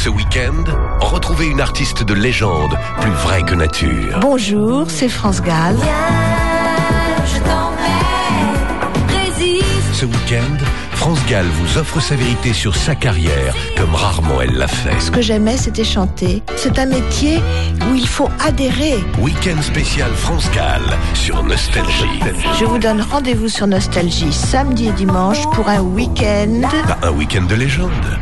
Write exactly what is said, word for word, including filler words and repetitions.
Ce week-end, retrouvez une artiste de légende, plus vraie que nature. Bonjour, c'est France Gall. Je t'emmène, résiste. Ce week-end, France Gall vous offre sa vérité sur sa carrière, comme rarement elle l'a fait. Ce que j'aimais, c'était chanter. C'est un métier où il faut adhérer. Week-end spécial France Gall sur Nostalgie. Je vous donne rendez-vous sur Nostalgie samedi et dimanche pour un week-end. Pas un week-end de légende.